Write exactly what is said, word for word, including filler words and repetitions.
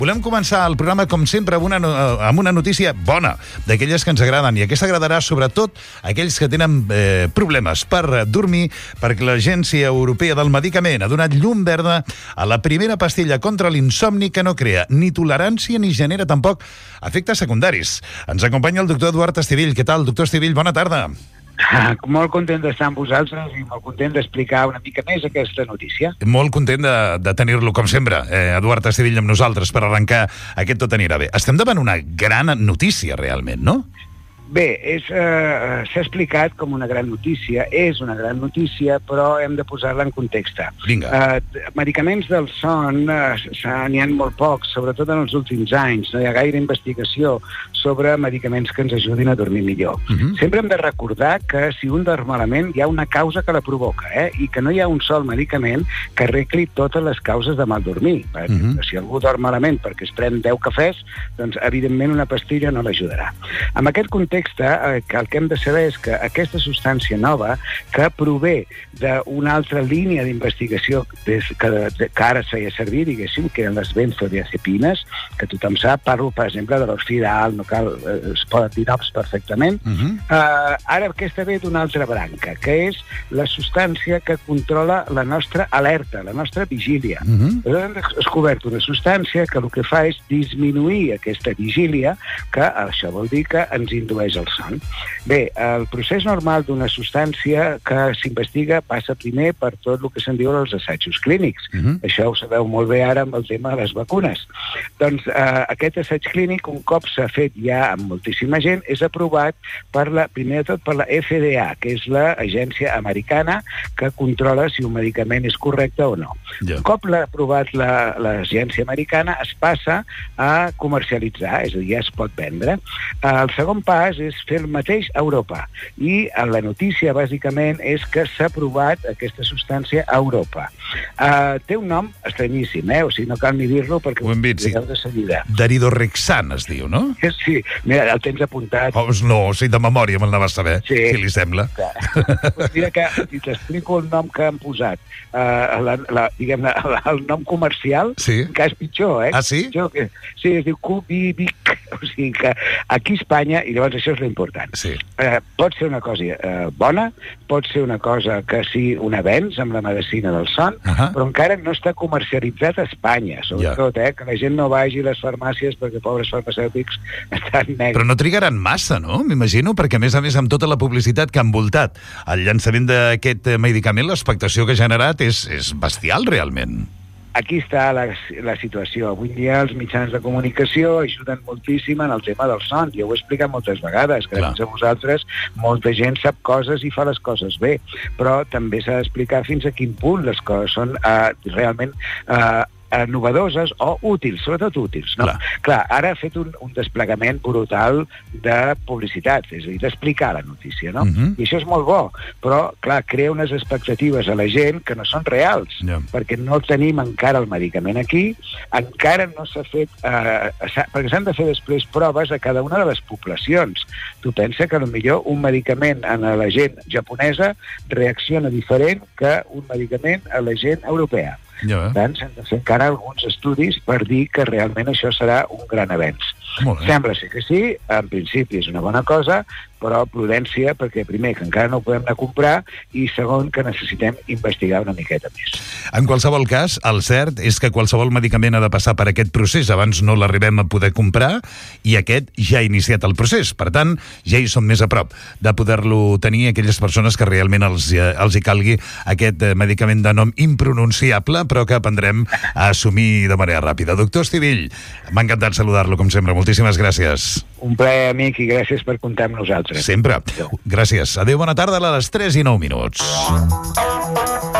Volem començar el programa, com sempre, amb una, amb una notícia bona, d'aquelles que ens agraden, i aquesta agradarà sobretot a aquells que tenen eh, problemes per dormir, perquè l'Agència Europea del Medicament ha donat llum verda a la primera pastilla contra l'insomni que no crea ni tolerància ni genera tampoc efectes secundaris. Ens acompanya el doctor Eduard Estivill. Què tal, doctor Estivill? Bona tarda. Ah, molt content d'estar amb vosaltres i molt content d'explicar una mica més aquesta notícia. Molt content de, de tenir-lo, com sempre, eh, Eduard Estivill amb nosaltres per arrencar aquest Tot anirà bé. Estem davant una gran notícia, realment, no? Bé, és, eh, s'ha explicat com una gran notícia, és una gran notícia, però hem de posar-la en context. Vinga. Eh, medicaments del son eh, n'hi ha molt pocs, sobretot en els últims anys. No hi ha gaire investigació sobre medicaments que ens ajudin a dormir millor. Uh -huh. Sempre hem de recordar que si un dorm malament hi ha una causa que la provoca, eh? I que no hi ha un sol medicament que arregli totes les causes de mal dormir. Uh -huh. Si algú dorm malament perquè es pren deu cafès, doncs evidentment una pastilla no l'ajudarà. En aquest context, Eh, que el que hem de saber és que aquesta substància nova, que prové d'una altra línia d'investigació que, que ara es feia servir, diguéssim, que eren les benzodiazepines, que tothom sap, parlo, per exemple, de l'orfidal, no cal, eh, es poden dir noms perfectament. Uh -huh. eh, ara aquesta ve d'una altra branca, que és la substància que controla la nostra alerta, la nostra vigília. Uh -huh. Hem descobert una substància que el que fa és disminuir aquesta vigília, que això vol dir que ens indueix el son. Bé, el procés normal d'una substància que s'investiga passa primer per tot el que se'n diuen els assajos clínics. Uh -huh. Això ho sabeu molt bé ara amb el tema de les vacunes. Doncs eh, aquest assaig clínic, un cop s'ha fet ja amb moltíssima gent, és aprovat per la, primer de tot per la F D A, que és l'agència americana que controla si un medicament és correcte o no. Yeah. Un cop l'ha aprovat l'agència americana, es passa a comercialitzar, és a dir, ja es pot vendre. El segon pas és fer el mateix a Europa. I la notícia, bàsicament, és que s'ha aprovat aquesta substància a Europa. Uh, té un nom estranyíssim, eh? O sigui, no cal ni dir-lo perquè ho vist, sí. De seguida. Daridorexan es diu, no? Sí, mira, el tens apuntat. Oh, no, o sigui, de memòria me'l anava a saber, sí. Si li sembla. Pues mira que, si t'explico el nom que han posat, uh, la, la, diguem, la, el nom comercial, sí. Que és pitjor, eh? Ah, sí? Pitjor, que, sí, es diu Cubivic. O sigui que aquí a Espanya, i llavors això és l'important. Sí. Eh, pot ser una cosa eh, bona, pot ser una cosa que sí un avenç amb la medicina del son, uh -huh. però encara no està comercialitzat a Espanya, sobretot, yeah. eh, que la gent no vagi a les farmàcies perquè pobres farmacèutics estan negres. Però no trigaran massa, no? M'imagino, perquè a més a més amb tota la publicitat que ha envoltat el llançament d'aquest medicament, l'expectació que ha generat és, és bestial, realment. Aquí està la, la situació. Avui dia els mitjans de comunicació ajuden moltíssim en el tema del son. Jo ho he explicat moltes vegades. Gràcies a vosaltres, molta gent sap coses i fa les coses bé. Però també s'ha d'explicar fins a quin punt les coses són uh, realment... Uh, innovadores o útils, sobretot útils. No? Clar. Clar, ara ha fet un, un desplegament brutal de publicitat, és a dir, d'explicar la notícia, no? Uh -huh. I això és molt bo, però, clar, crea unes expectatives a la gent que no són reals, yeah. perquè no tenim encara el medicament aquí, encara no s'ha fet... Eh, perquè s'han de fer després proves a cada una de les poblacions. Tu pensa que potser un medicament a la gent japonesa reacciona diferent que un medicament a la gent europea. Ja. Per tant, s'han de fer encara alguns estudis per dir que realment això serà un gran avenç. Sembla ser que sí, en principi és una bona cosa, però prudència, perquè primer, que encara no ho podem anar a comprar, i segon, que necessitem investigar una miqueta més. En qualsevol cas, el cert és que qualsevol medicament ha de passar per aquest procés, abans no l'arribem a poder comprar, i aquest ja ha iniciat el procés. Per tant, ja hi som més a prop de poder-lo tenir aquelles persones que realment els, els hi calgui aquest medicament de nom impronunciable, però que aprendrem a assumir de manera ràpida. Doctor Estivill, m'ha encantat saludar-lo, com sempre. Moltíssimes gràcies. Un plaer, amic, i gràcies per comptar amb nosaltres. Sempre. Gràcies. Adéu, bona tarda, a les tres i nou minuts.